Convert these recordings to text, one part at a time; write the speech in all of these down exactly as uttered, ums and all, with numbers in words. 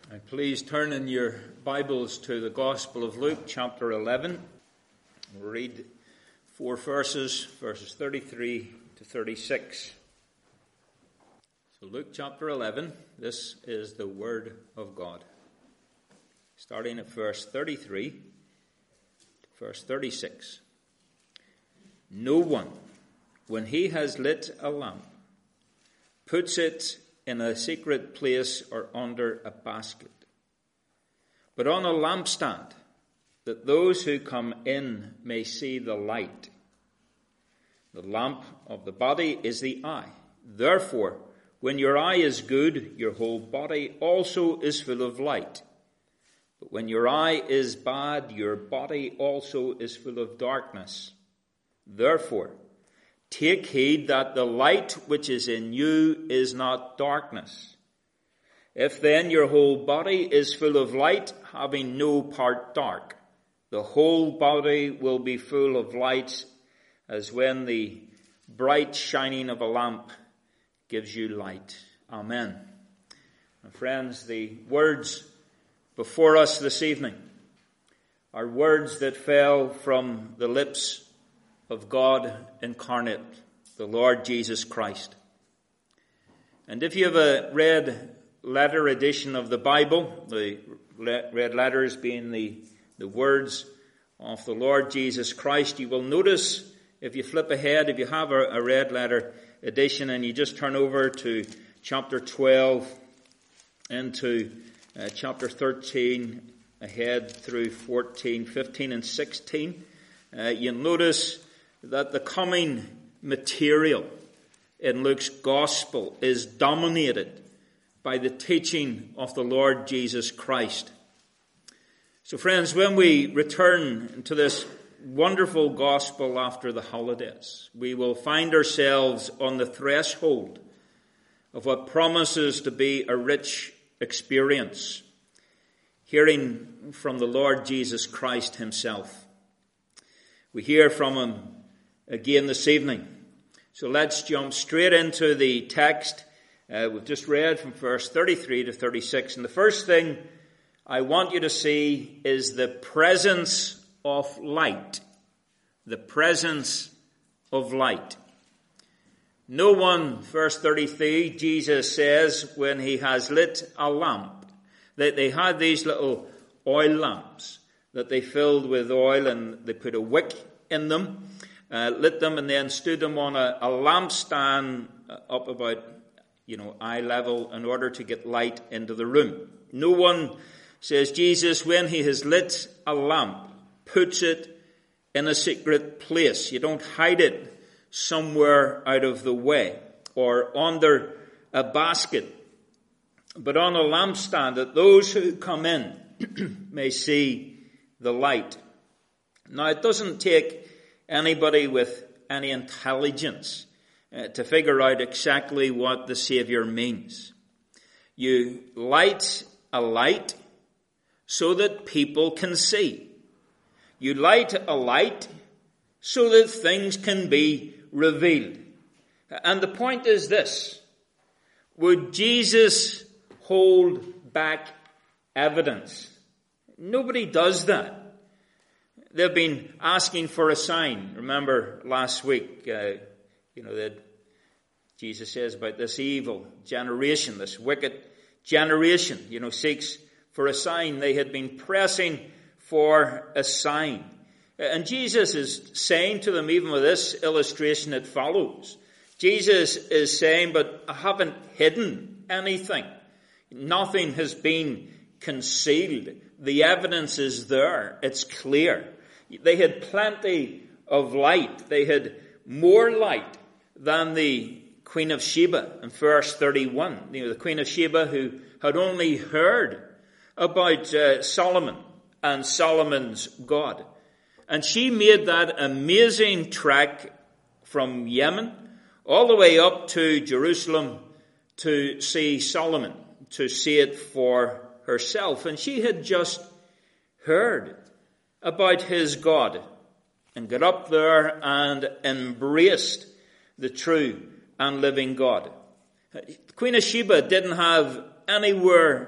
And please turn in your Bibles to the Gospel of Luke, chapter eleven. We'll read four verses, verses thirty-three to thirty-six. So Luke chapter eleven, this is the Word of God. Starting at verse thirty-three to verse thirty-six. No one, when he has lit a lamp, puts it in a secret place or under a basket, but on a lampstand, that those who come in may see the light. The lamp of the body is the eye. Therefore, when your eye is good, your whole body also is full of light. But when your eye is bad, your body also is full of darkness. Therefore, take heed that the light which is in you is not darkness. If then your whole body is full of light, having no part dark, the whole body will be full of light, as when the bright shining of a lamp gives you light. Amen. And friends, the words before us this evening are words that fell from the lips of God incarnate, the Lord Jesus Christ. And if you have a red letter edition of the Bible, the red letters being the, the words of the Lord Jesus Christ, you will notice, if you flip ahead, if you have a, a red letter edition and you just turn over to chapter twelve into uh, chapter thirteen, ahead through fourteen, fifteen and sixteen, uh, you'll notice that the coming material in Luke's gospel is dominated by the teaching of the Lord Jesus Christ. So friends, when we return to this wonderful gospel after the holidays, we will find ourselves on the threshold of what promises to be a rich experience, hearing from the Lord Jesus Christ himself. We hear from him again this evening. So let's jump straight into the text. Uh, we've just read from verse thirty-three to thirty-six. And the first thing I want you to see is the presence of light. The presence of light. No one, verse thirty-three, Jesus says, when he has lit a lamp, that they had these little oil lamps that they filled with oil and they put a wick in them. Uh, lit them and then stood them on a, a lampstand up about, you know, eye level in order to get light into the room. No one, says Jesus, when he has lit a lamp, puts it in a secret place. You don't hide it somewhere out of the way or under a basket, but on a lampstand, that those who come in may see the light. Now, it doesn't take anybody with any intelligence uh, to figure out exactly what the Savior means. You light a light so that people can see. You light a light so that things can be revealed. And the point is this: would Jesus hold back evidence? Nobody does that. They've been asking for a sign. Remember last week, uh, you know, that Jesus says about this evil generation, this wicked generation, you know, seeks for a sign. They had been pressing for a sign. And Jesus is saying to them, even with this illustration that follows, Jesus is saying, but I haven't hidden anything. Nothing has been concealed. The evidence is there. It's clear. They had plenty of light. They had more light than the Queen of Sheba in verse thirty-one. You know, the Queen of Sheba who had only heard about uh, Solomon and Solomon's God. And she made that amazing trek from Yemen all the way up to Jerusalem to see Solomon, to see it for herself. And she had just heard about his God and got up there and embraced the true and living God. The Queen of Sheba didn't have anywhere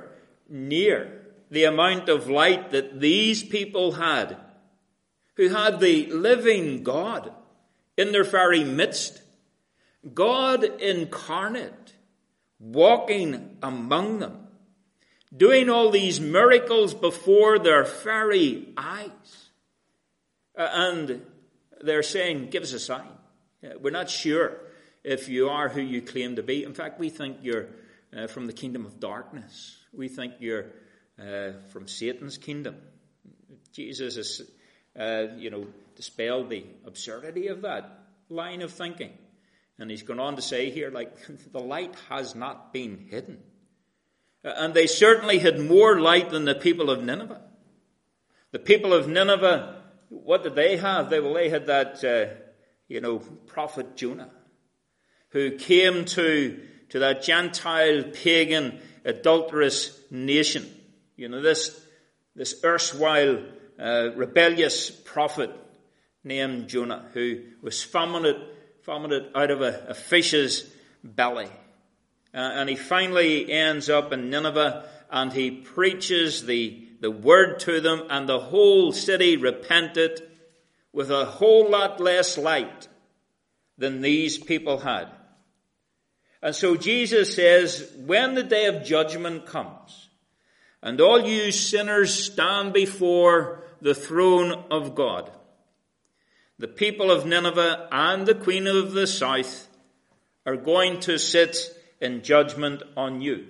near the amount of light that these people had, who had the living God in their very midst, God incarnate, walking among them, doing all these miracles before their very eyes. Uh, and they're saying, give us a sign. Uh, we're not sure if you are who you claim to be. In fact, we think you're uh, from the kingdom of darkness. We think you're uh, from Satan's kingdom. Jesus has, uh, you know, dispelled the absurdity of that line of thinking. And he's gone on to say here, like, the light has not been hidden. And they certainly had more light than the people of Nineveh. The people of Nineveh, what did they have? They, well, they had that, uh, you know, prophet Jonah, who came to, to that Gentile, pagan, adulterous nation. You know, this, this erstwhile uh, rebellious prophet named Jonah, who was vomited, vomited out of a, a fish's belly. Uh, and he finally ends up in Nineveh, and he preaches the, the word to them, and the whole city repented with a whole lot less light than these people had. And so Jesus says, when the day of judgment comes, and all you sinners stand before the throne of God, the people of Nineveh and the Queen of the South are going to sit in judgment on you.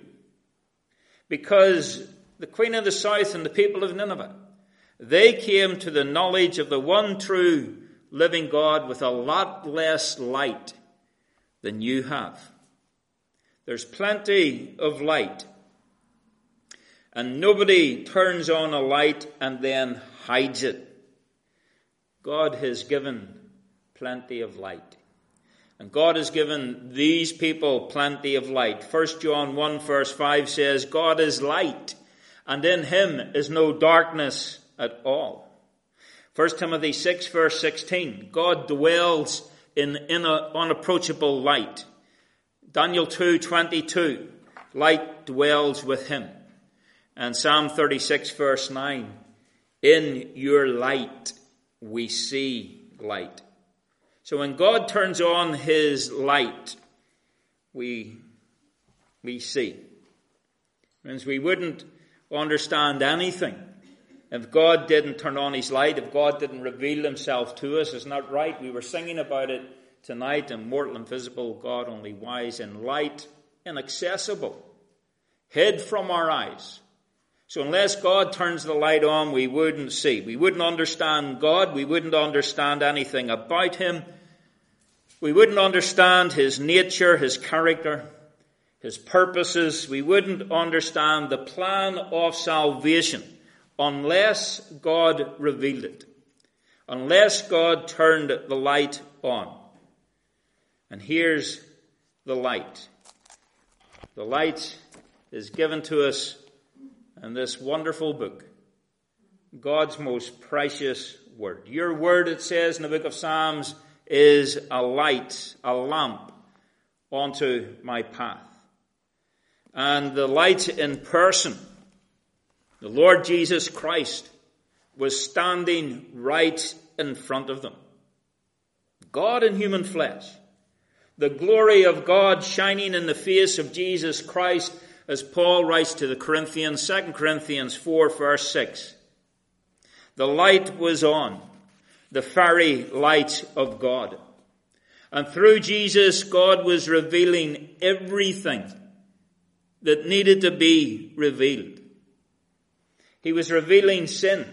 Because the Queen of the South and the people of Nineveh, they came to the knowledge of the one true living God with a lot less light than you have. There's plenty of light. And nobody turns on a light and then hides it. God has given plenty of light. And God has given these people plenty of light. First John one verse five says, God is light, and in him is no darkness at all. First Timothy six verse sixteen, God dwells in, in a unapproachable light. Daniel two twenty-two, light dwells with him. And Psalm thirty-six verse nine, in your light we see light. So when God turns on his light, we, we see. Means we wouldn't understand anything if God didn't turn on his light, if God didn't reveal himself to us. It's not right. We were singing about it tonight, immortal, invisible, God only wise, in light, inaccessible, hid from our eyes. So unless God turns the light on, we wouldn't see. We wouldn't understand God. We wouldn't understand anything about him. We wouldn't understand his nature, his character, his purposes. We wouldn't understand the plan of salvation unless God revealed it, unless God turned the light on. And here's the light. The light is given to us in this wonderful book, God's most precious word. Your word, it says in the book of Psalms, is a light, a lamp onto my path. And the light in person, the Lord Jesus Christ, was standing right in front of them. God in human flesh. The glory of God shining in the face of Jesus Christ, as Paul writes to the Corinthians, Second Corinthians four verse six. The light was on, the very light of God. And through Jesus, God was revealing everything that needed to be revealed. He was revealing sin.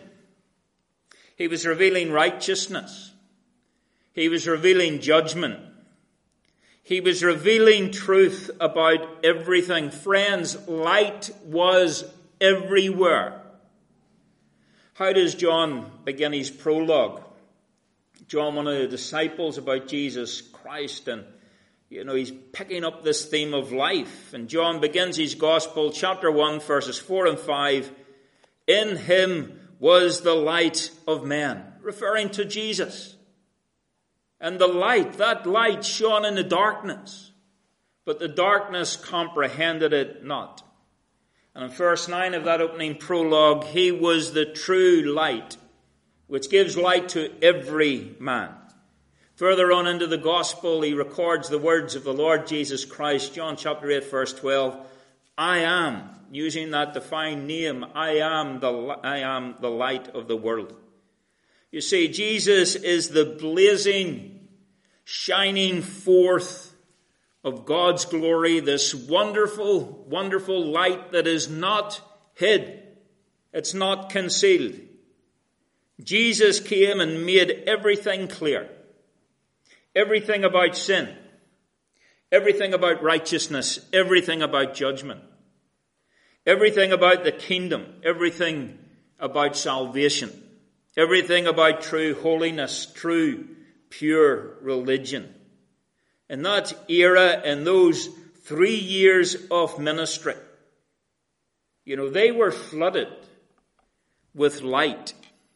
He was revealing righteousness. He was revealing judgment. He was revealing truth about everything. Friends, light was everywhere. How does John begin his prologue? John, one of the disciples about Jesus Christ, and you know, he's picking up this theme of life. And John begins his gospel, chapter one, verses four and five. In him was the light of men, referring to Jesus. And the light, that light shone in the darkness, but the darkness comprehended it not. And in verse nine of that opening prologue, he was the true light, which gives light to every man. Further on into the gospel, he records the words of the Lord Jesus Christ, John chapter eight, verse twelve. I am, using that defined name, I am the, I am the light of the world. You see, Jesus is the blazing, shining forth of God's glory, this wonderful, wonderful light that is not hid. It's not concealed. Jesus came and made everything clear. Everything about sin. Everything about righteousness. Everything about judgment. Everything about the kingdom. Everything about salvation. Everything about true holiness, true, pure religion. In that era, in those three years of ministry, you know, they were flooded with light.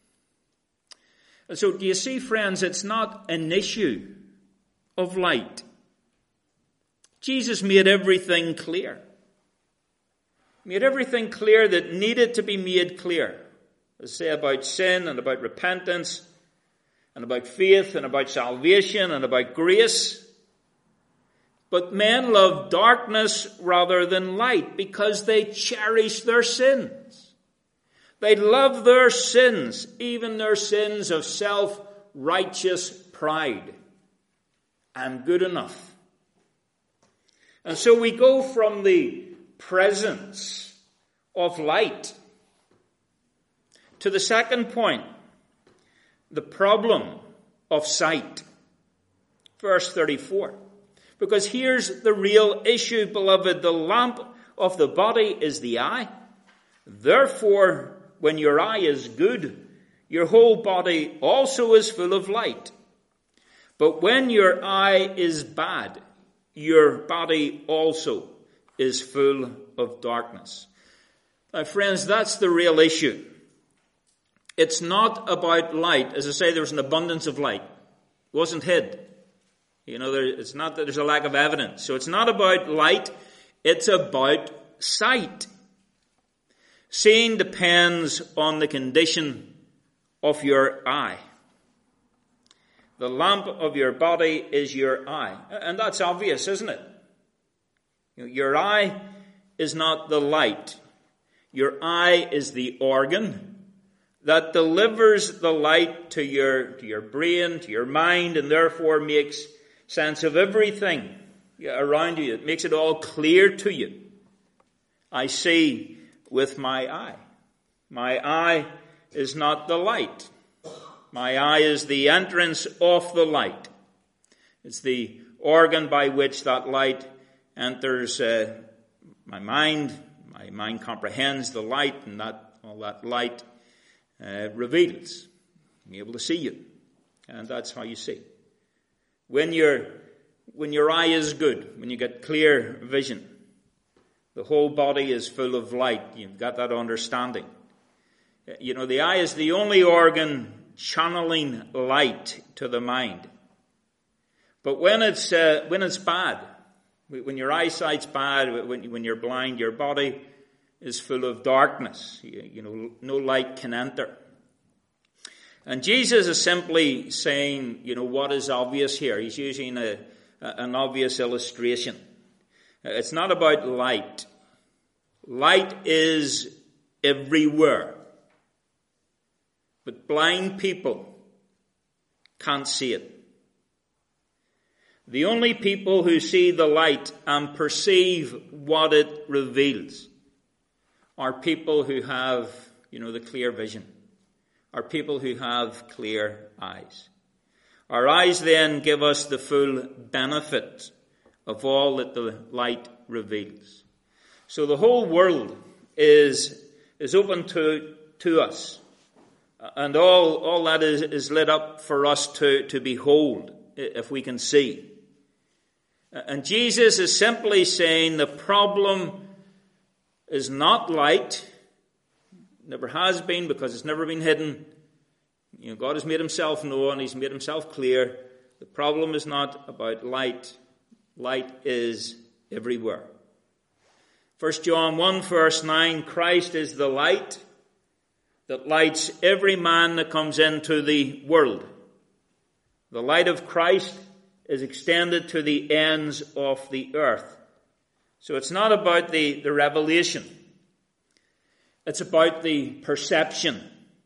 And so, do you see, friends, it's not an issue of light. Jesus made everything clear. Made everything clear that needed to be made clear. Let's say about sin and about repentance and about faith and about salvation and about grace. But men love darkness rather than light because they cherish their sins. They love their sins, even their sins of self-righteous pride. I'm good enough. And so we go from the presence of light to the second point, the problem of sight. Verse thirty-four. Because here's the real issue, beloved. The lamp of the body is the eye. Therefore, when your eye is good, your whole body also is full of light. But when your eye is bad, your body also is full of darkness. Now, friends, that's the real issue. It's not about light. As I say, there was an abundance of light. It wasn't hid. You know, there, it's not that there's a lack of evidence. So it's not about light. It's about sight. Seeing depends on the condition of your eye. The lamp of your body is your eye. And that's obvious, isn't it? You know, your eye is not the light. Your eye is the organ that delivers the light to your, to your brain, to your mind, and therefore makes sense of everything around you. It makes it all clear to you. I see with my eye. My eye is not the light. My eye is the entrance of the light. It's the organ by which that light enters uh, my mind. My mind comprehends the light, and that all that light uh, reveals. I'm able to see you. And that's how you see. When your when your eye is good, when you get clear vision, the whole body is full of light. You've got that understanding. You know, the eye is the only organ channeling light to the mind. But when it's uh, when it's bad, when your eyesight's bad, when when you're blind, your body is full of darkness. You, you know, no light can enter. And Jesus is simply saying, you know, what is obvious here. He's using a, a, an obvious illustration. It's not about light. Light is everywhere. But blind people can't see it. The only people who see the light and perceive what it reveals are people who have, you know, the clear vision. Are people who have clear eyes. Our eyes then give us the full benefit of all that the light reveals. So the whole world is, is open to, to us. And all, all that is, is lit up for us to, to behold, if we can see. And Jesus is simply saying the problem is not light. Never has been, because it's never been hidden. You know, God has made himself known. He's made himself clear. The problem is not about light. Light is everywhere. First John one verse nine, Christ is the light that lights every man that comes into the world. The light of Christ is extended to the ends of the earth. So it's not about the, the revelation. It's about the perception.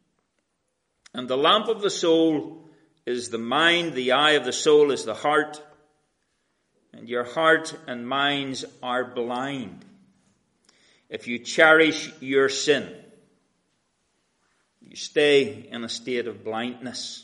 And the lamp of the soul is the mind, the eye of the soul is the heart, and your heart and minds are blind. If you cherish your sin, you stay in a state of blindness.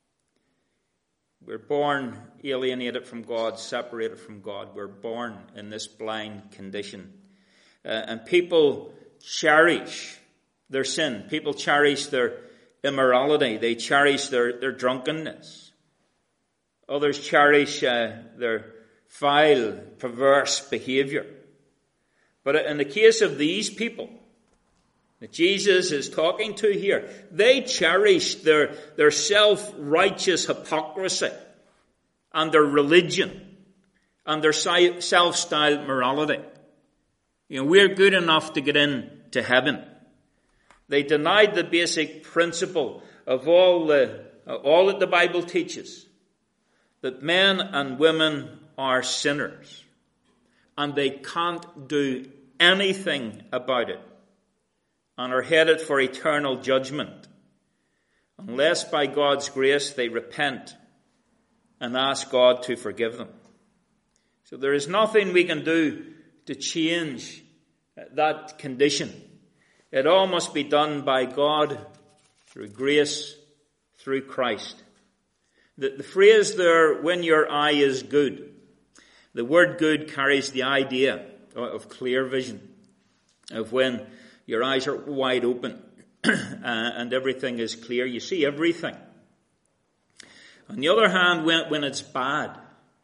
We're born alienated from God, separated from God. We're born in this blind condition. Uh, and people cherish their sin. People cherish their immorality. They cherish their, their drunkenness. Others cherish uh, their vile, perverse behavior. But in the case of these people that Jesus is talking to here, they cherish their, their self-righteous hypocrisy and their religion and their self-styled morality. You know, we're good enough to get into heaven. They denied the basic principle of all the, all that the Bible teaches, that men and women are sinners, and they can't do anything about it, and are headed for eternal judgment, unless by God's grace they repent and ask God to forgive them. So there is nothing we can do to change that condition. It all must be done by God through grace, through Christ. The, the phrase there, when your eye is good, the word good carries the idea of clear vision, of when your eyes are wide open and everything is clear. You see everything. On the other hand, when, when it's bad,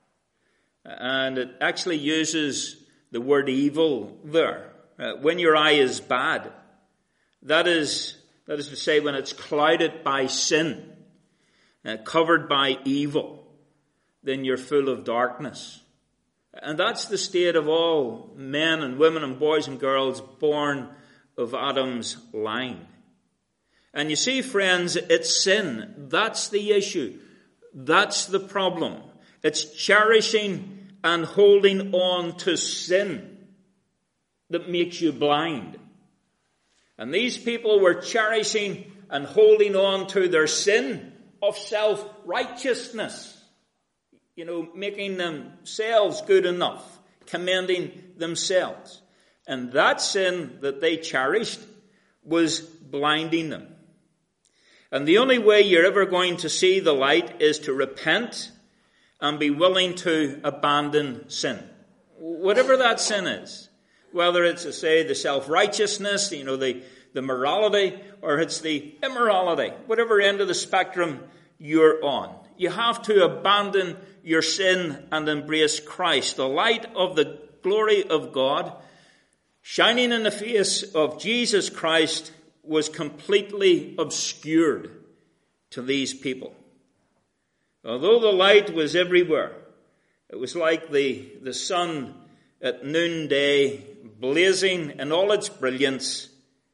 and it actually uses the word evil there, uh, when your eye is bad, that is, that is to say when it's clouded by sin, uh, covered by evil, then you're full of darkness. And that's the state of all men and women and boys and girls born of Adam's line. And you see, friends, it's sin. That's the issue. That's the problem. It's cherishing and holding on to sin that makes you blind. And these people were cherishing and holding on to their sin of self-righteousness. You know, making themselves good enough, commending themselves. And that sin that they cherished was blinding them. And the only way you're ever going to see the light is to repent and be willing to abandon sin. Whatever that sin is. Whether it's, to say, the self-righteousness, you know, the, the morality, or it's the immorality. Whatever end of the spectrum you're on. You have to abandon your sin and embrace Christ. The light of the glory of God, shining in the face of Jesus Christ, was completely obscured to these people. Although the light was everywhere, it was like the, the sun at noonday, blazing in all its brilliance,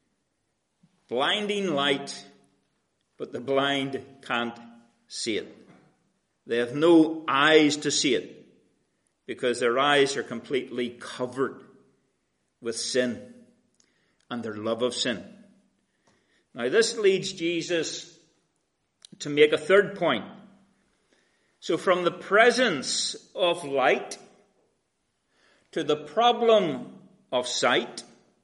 blinding light, but the blind can't see it. They have no eyes to see it because their eyes are completely covered with sin and their love of sin. Now this leads Jesus to make a third point. So from the presence of light to the problem of sight,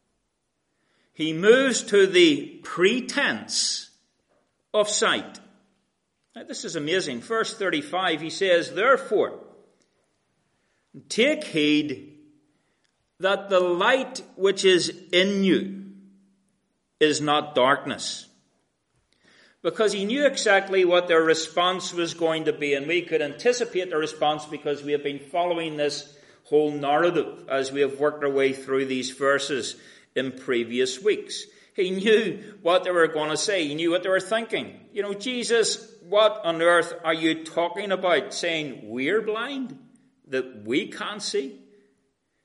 he moves to the pretense of sight. Now, this is amazing. Verse thirty-five, he says, therefore, take heed that the light which is in you is not darkness. Because he knew exactly what their response was going to be, and we could anticipate the response because we have been following this whole narrative as we have worked our way through these verses in previous weeks. He knew what they were going to say. He knew what they were thinking. You know, Jesus, what on earth are you talking about? Saying we're blind? That we can't see?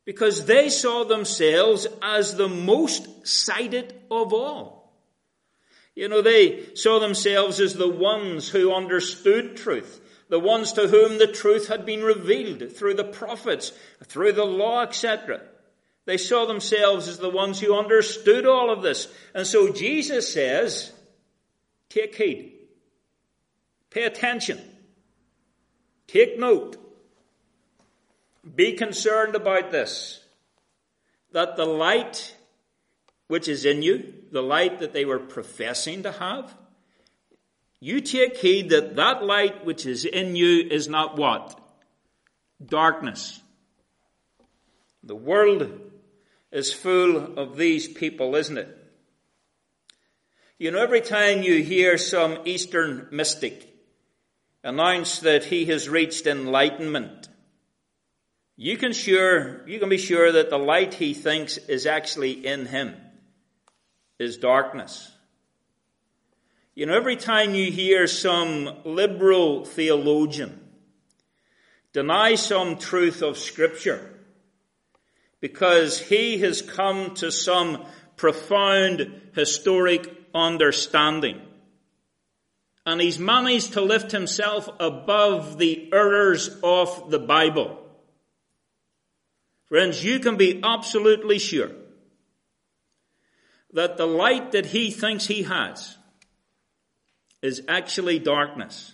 because they saw themselves as the most sighted of all. You know, they saw themselves as the ones who understood truth, the ones to whom the truth had been revealed through the prophets, through the law, et cetera. They saw themselves as the ones who understood all of this. And so Jesus says, take heed. Pay attention. Take note. Be concerned about this. That the light which is in you, the light that they were professing to have, you take heed that that light which is in you is not what? Darkness. The world is full of these people, isn't it? You know, every time you hear some Eastern mystic announce that he has reached enlightenment, you can sure, you can be sure that the light he thinks is actually in him is darkness. You know, every time you hear some liberal theologian deny some truth of Scripture because he has come to some profound historic understanding, and he's managed to lift himself above the errors of the Bible, friends, you can be absolutely sure that the light that he thinks he has is actually darkness.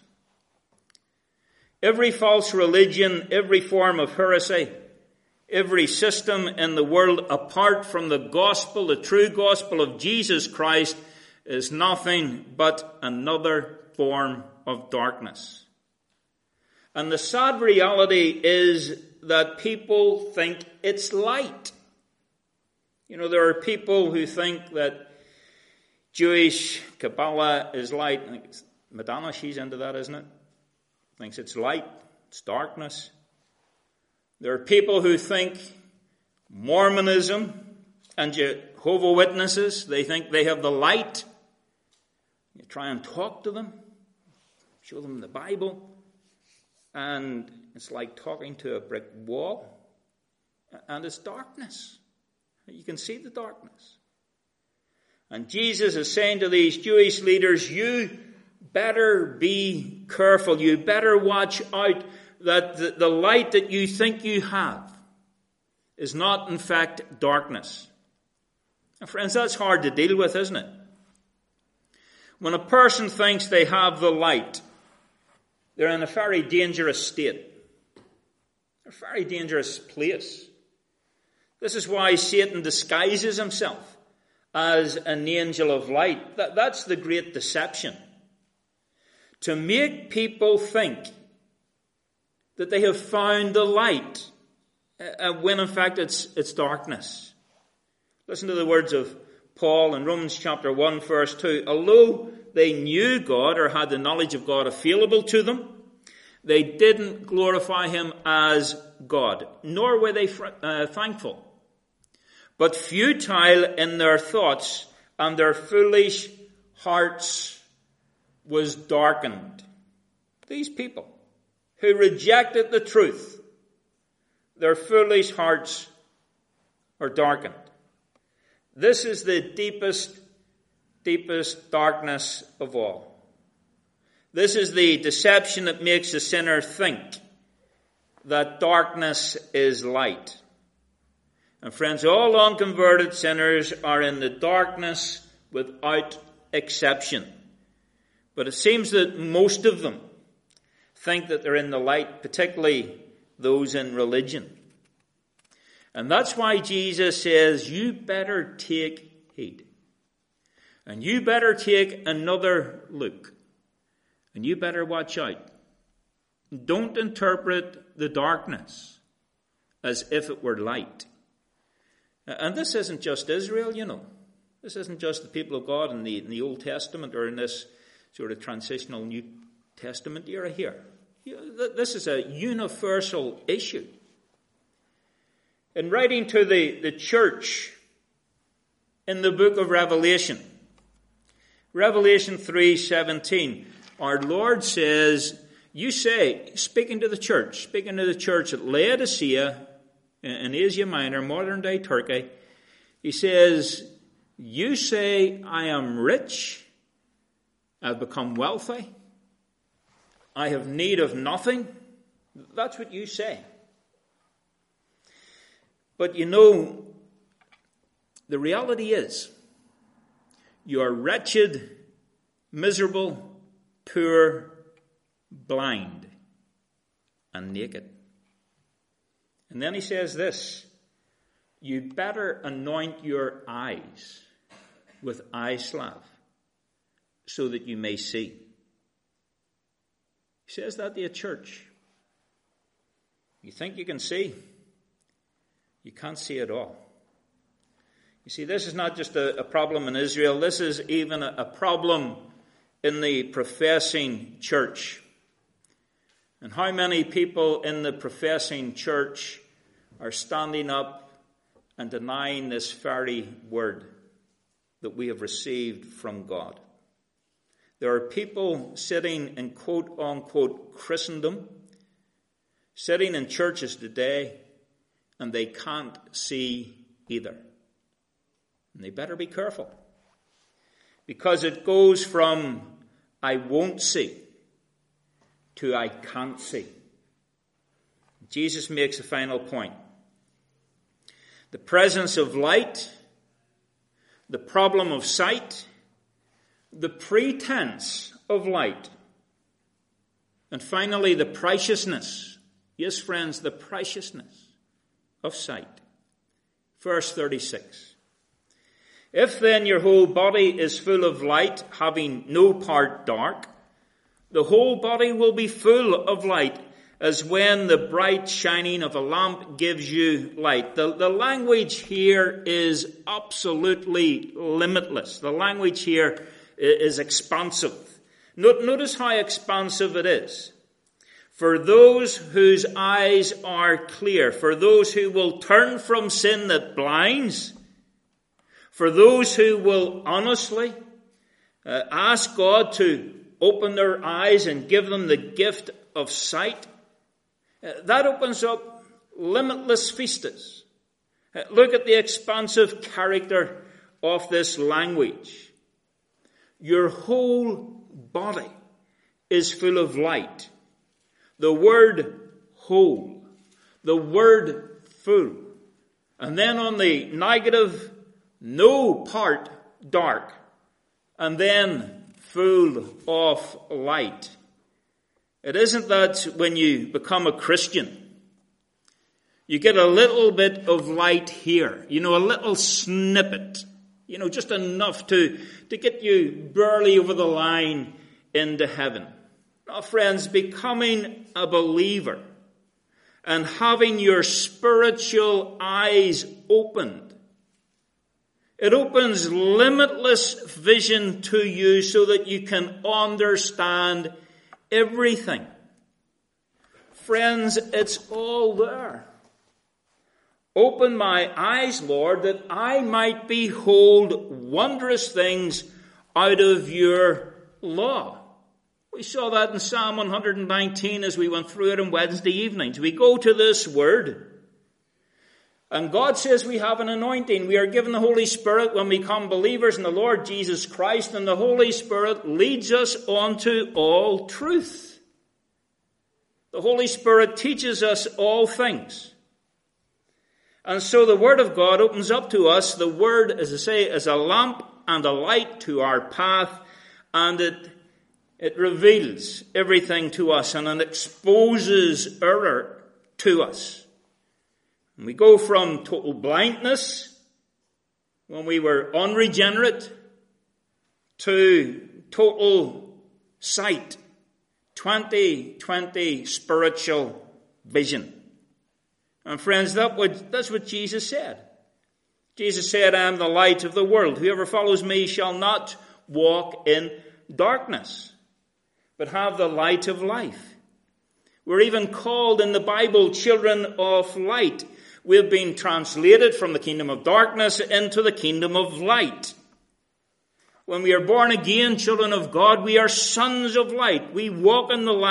Every false religion, every form of heresy, every system in the world apart from the gospel, the true gospel of Jesus Christ, is nothing but another form of darkness. And the sad reality is that people think it's light. You know, there are people who think that Jewish Kabbalah is light. I think it's Madonna, she's into that, isn't it? Thinks it's light, it's darkness. There are people who think Mormonism and Jehovah's Witnesses, they think they have the light. You try and talk to them, show them the Bible, and it's like talking to a brick wall, and it's darkness. You can see the darkness. And Jesus is saying to these Jewish leaders, you better be careful. You better watch out that the, the light that you think you have is not in fact darkness. And friends, that's hard to deal with, isn't it? When a person thinks they have the light, they're in a very dangerous state. A very dangerous place. This is why Satan disguises himself as an angel of light. That, that's the great deception. To make people think that they have found the light, uh, when in fact it's, it's darkness. Listen to the words of Paul in Romans chapter one, verse two. Although they knew God or had the knowledge of God available to them, they didn't glorify him as God, nor were they uh, thankful. But futile in their thoughts, and their foolish hearts was darkened. These people who rejected the truth, their foolish hearts are darkened. This is the deepest, deepest darkness of all. This is the deception that makes the sinner think that darkness is light. And friends, all unconverted sinners are in the darkness without exception. But it seems that most of them think that they're in the light, particularly those in religion. And that's why Jesus says, you better take heed. And you better take another look. And you better watch out. Don't interpret the darkness as if it were light. And this isn't just Israel, you know. This isn't just the people of God in the, in the Old Testament or in this sort of transitional New Testament era here. This is a universal issue. In writing to the, the church in the book of Revelation, Revelation three seventeen, our Lord says, you say, speaking to the church, speaking to the church at Laodicea in Asia Minor, modern day Turkey. He says, you say I am rich, I've become wealthy, I have need of nothing. That's what you say. But you know, the reality is, you are wretched, miserable, poor, blind, and naked. And then he says this, you better anoint your eyes with eye salve so that you may see. He says that to a church. You think you can see? You can't see at all. You see, this is not just a, a problem in Israel. This is even a, a problem in the professing church. And how many people in the professing church are standing up and denying this very word that we have received from God? There are people sitting in quote-unquote Christendom, sitting in churches today, and they can't see either. And they better be careful, because it goes from I won't see to I can't see. Jesus makes a final point. The presence of light, the problem of sight, the pretense of light, and finally the preciousness, yes friends, the preciousness of sight. Verse thirty-six. If then your whole body is full of light, having no part dark, the whole body will be full of light, as when the bright shining of a lamp gives you light. The, the language here is absolutely limitless. The language here is expansive. Notice how expansive it is. For those whose eyes are clear, for those who will turn from sin that blinds, for those who will honestly uh, ask God to open their eyes and give them the gift of sight, uh, that opens up limitless vistas. Uh, look at the expansive character of this language. Your whole body is full of light. The word whole, the word full, and then on the negative, no part dark, and then full of light. It isn't that when you become a Christian, you get a little bit of light here, you know, a little snippet, you know, just enough to, to get you barely over the line into heaven. Now, friends, becoming a believer and having your spiritual eyes opened, it opens limitless vision to you so that you can understand everything. Friends, it's all there. Open my eyes, Lord, that I might behold wondrous things out of your law. We saw that in Psalm one hundred nineteen as we went through it on Wednesday evenings. We go to this word, and God says we have an anointing. We are given the Holy Spirit when we become believers in the Lord Jesus Christ, and the Holy Spirit leads us onto all truth. The Holy Spirit teaches us all things. And so the Word of God opens up to us. The Word, as I say, is a lamp and a light to our path, and it, it reveals everything to us, and it exposes error to us. And we go from total blindness, when we were unregenerate, to total sight, twenty twenty spiritual vision. And friends, that would, that's what Jesus said. Jesus said, I am the light of the world. Whoever follows me shall not walk in darkness, but have the light of life. We're even called in the Bible children of light. We've been translated from the kingdom of darkness into the kingdom of light. When we are born again, children of God, we are sons of light. We walk in the light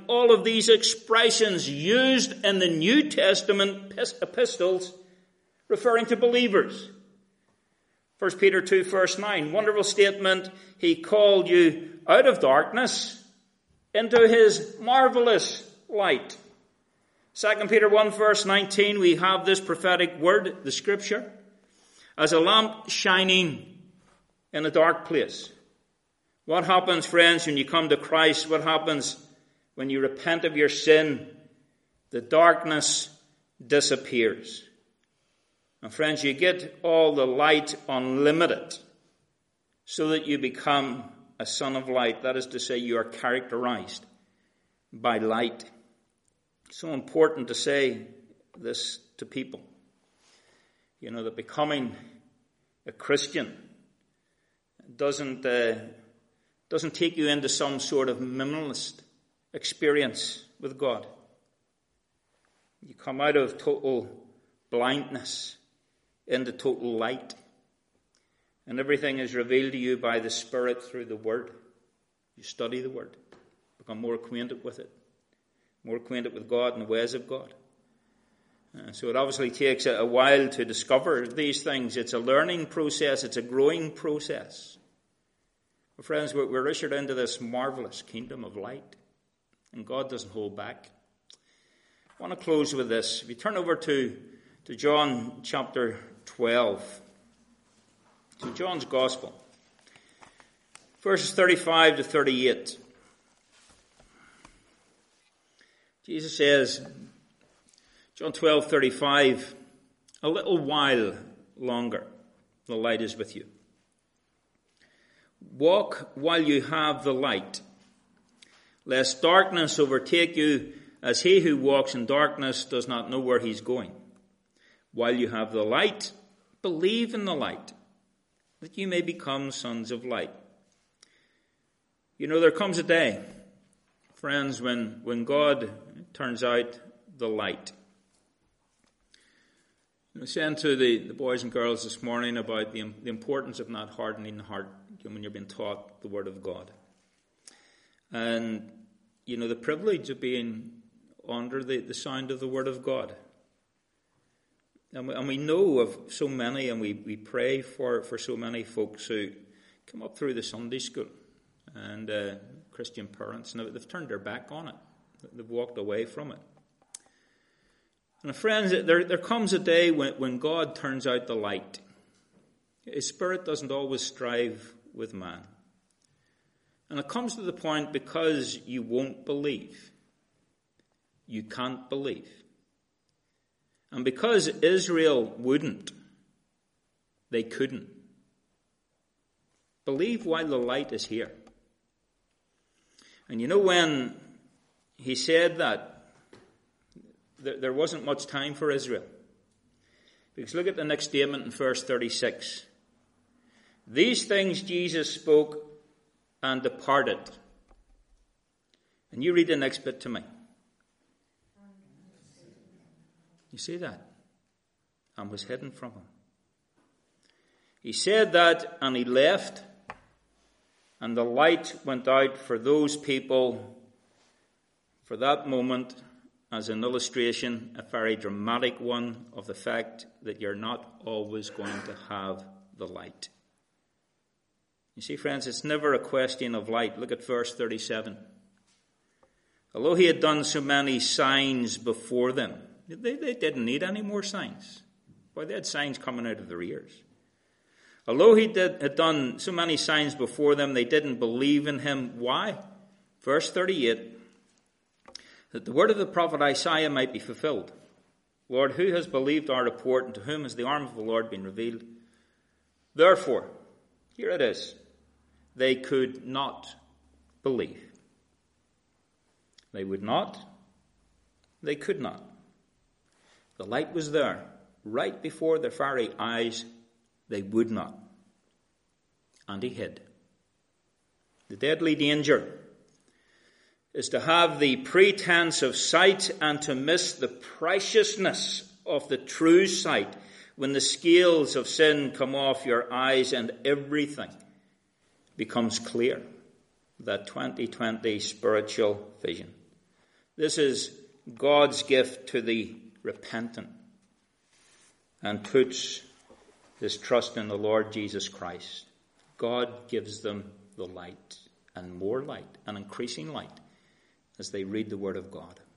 all of these expressions used in the New Testament epistles referring to believers. First Peter two verse nine, wonderful statement. He called you out of darkness into his marvelous light. Second Peter one verse nineteen, we have this prophetic word, the scripture, as a lamp shining in a dark place. What happens, friends, when you come to Christ? What happens when you repent of your sin? The darkness disappears. And friends, you get all the light unlimited so that you become a son of light. That is to say, you are characterized by light. It's so important to say this to people. You know, that becoming a Christian doesn't uh, doesn't take you into some sort of minimalist experience with God. You come out of total blindness into total light. And everything is revealed to you by the Spirit through the Word. You study the Word, become more acquainted with it, more acquainted with God and the ways of God. Uh, so it obviously takes a, a while to discover these things. It's a learning process. It's a growing process. But friends, we're, we're ushered into this marvelous kingdom of light. And God doesn't hold back. I want to close with this. If you turn over to, to John chapter twelve. To John's Gospel. Verses thirty-five to thirty-eight. Jesus says, John twelve thirty-five, a little while longer the light is with you. Walk while you have the light, lest darkness overtake you, as he who walks in darkness does not know where he's going. While you have the light, believe in the light, that you may become sons of light. You know, there comes a day, friends, when, when God turns out the light. I was saying to the, the boys and girls this morning about the, the importance of not hardening the heart when you're being taught the Word of God. And, you know, the privilege of being under the, the sound of the Word of God. And we, and we know of so many, and we, we pray for, for so many folks who come up through the Sunday school and uh, Christian parents, and they've turned their back on it. They've walked away from it. And friends, there, there comes a day when, when God turns out the light. His Spirit doesn't always strive with man. And it comes to the point, because you won't believe. You can't believe. And because Israel wouldn't, they couldn't. Believe while the light is here. And you know, when he said that, there wasn't much time for Israel. Because look at the next statement in verse thirty-six. These things Jesus spoke and departed. And you read the next bit to me. You see that? And was hidden from him. He said that and he left. And the light went out for those people for that moment, as an illustration, a very dramatic one, of the fact that you're not always going to have the light. You see, friends, it's never a question of light. Look at verse thirty-seven. Although he had done so many signs before them, they, they didn't need any more signs. Boy, they had signs coming out of their ears. Although he did, had done so many signs before them, they didn't believe in him. Why? Verse thirty-eight. That the word of the prophet Isaiah might be fulfilled. Lord, who has believed our report, and to whom has the arm of the Lord been revealed? Therefore, here it is, they could not believe. They would not. They could not. The light was there, right before their very eyes. They would not. And he hid. The deadly danger is to have the pretense of sight and to miss the preciousness of the true sight when the scales of sin come off your eyes and everything becomes clear. That twenty twenty spiritual vision. This is God's gift to the repentant and puts his trust in the Lord Jesus Christ. God gives them the light, and more light, and increasing light, as they read the Word of God.